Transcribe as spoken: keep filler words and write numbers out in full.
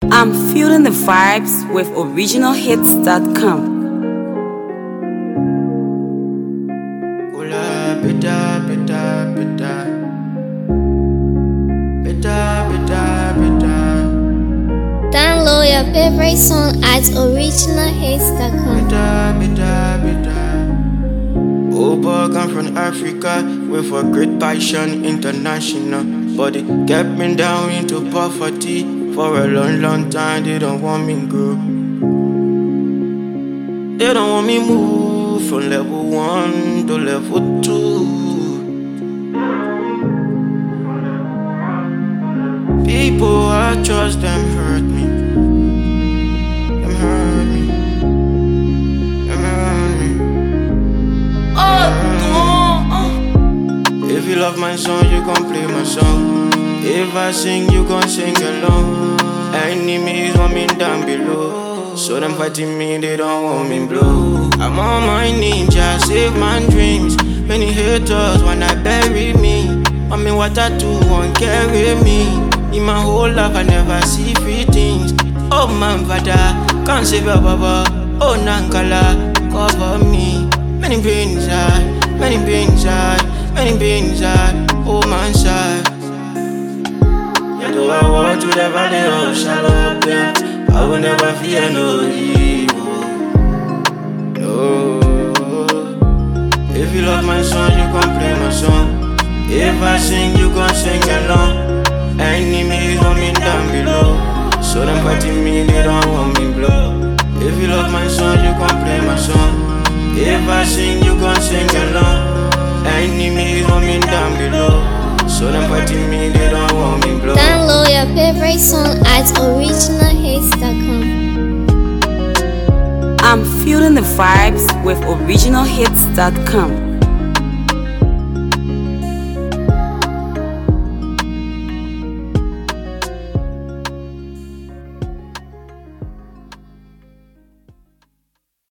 I'm feeling the vibes with original hits dot com. Hola, beta, beta, beta. Beta, beta, beta. Download your favorite song at original hits dot com. Beta, beta, beta. Oh boy, come from Africa with a great passion, international. But it kept me down into poverty. For a long, long time, they don't want me grow. They don't want me move from level one to level two. People I trust them hurt me. Them hurt me. Them hurt me. Oh, if you love my song, you gon' play my song. If I sing, you gon' sing along. Enemies want me down below, so them fighting me, they don't want me blow. I'm on my ninja, save my dreams. Many haters wanna bury me. Want me what I do, won't carry me. In my whole life, I never see free things. Oh man, father, can't save your baba. Oh Nankala, cover me. Many pain inside, many pain inside, many pain inside. Oh man, side. Do I walk to the valley of shadow death, I will never fear no evil. No. If you love my song, you gon' play my song. If I sing, you gon' sing along. Enemies want me down below, so them fighting me, they don't want me blow. If you love my song, you gon' play my song. If I sing, you gon' sing along. Enemies want me down below, so them fighting me, they don't want me blow. Download your favorite song at original hits dot com. I'm feeling the vibes with original hits dot com.